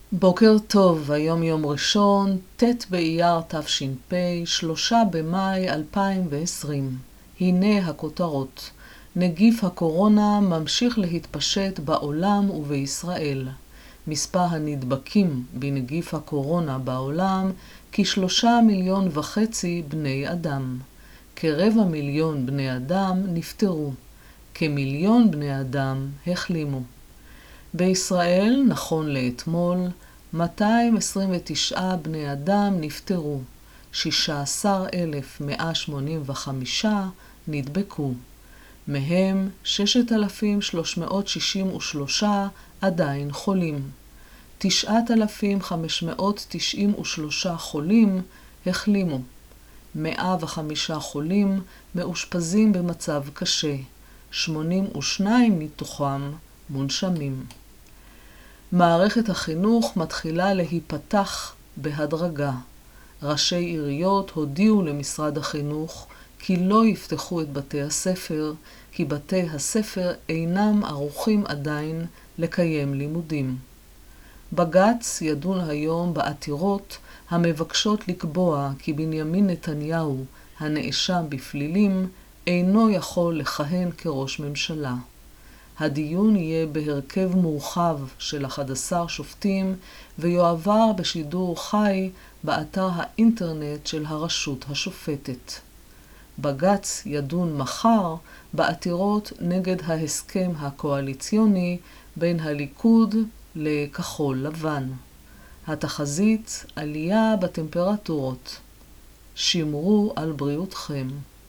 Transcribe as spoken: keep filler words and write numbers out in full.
בוקר טוב, היום יום ראשון, ט' באייר תש"פ, שלושה במאי אלפיים ועשרים. הנה הכותרות. נגיף הקורונה ממשיך להתפשט בעולם ובישראל. מספר הנדבקים בנגיף הקורונה בעולם כשלושה מיליון וחצי בני אדם. כרבע מיליון בני אדם נפטרו. כמיליון בני אדם החלימו. בישראל, נכון לאתמול, מאתיים עשרים ותשעה בני אדם נפטרו, שישה עשר אלף מאה שמונים וחמישה נדבקו. מהם שישת אלפים שלוש מאות שישים ושלושה עדיין חולים. תשעת אלפים חמש מאות תשעים ושלושה חולים החלימו. מאה וחמישה חולים מאושפזים במצב קשה, שמונים ושניים מתוכם מונשמים. מערכת החינוך מתחילה להיפתח בהדרגה. ראשי עיריות הודיעו למשרד החינוך כי לא יפתחו את בתי הספר, כי בתי הספר אינם ערוכים עדיין לקיים לימודים. בג"ץ ידון היום בעתירות המבקשות לקבוע כי בנימין נתניהו, הנאשם בפלילים, אינו יכול לכהן כראש ממשלה. הדיון יהיה בהרכב מורחב של אחד עשר שופטים ויועבר בשידור חי באתר האינטרנט של הרשות השופטת. בג"ץ ידון מחר בעתירות נגד ההסכם הקואליציוני בין הליכוד לכחול לבן. התחזית עלייה בטמפרטורות. שמרו על בריאותכם.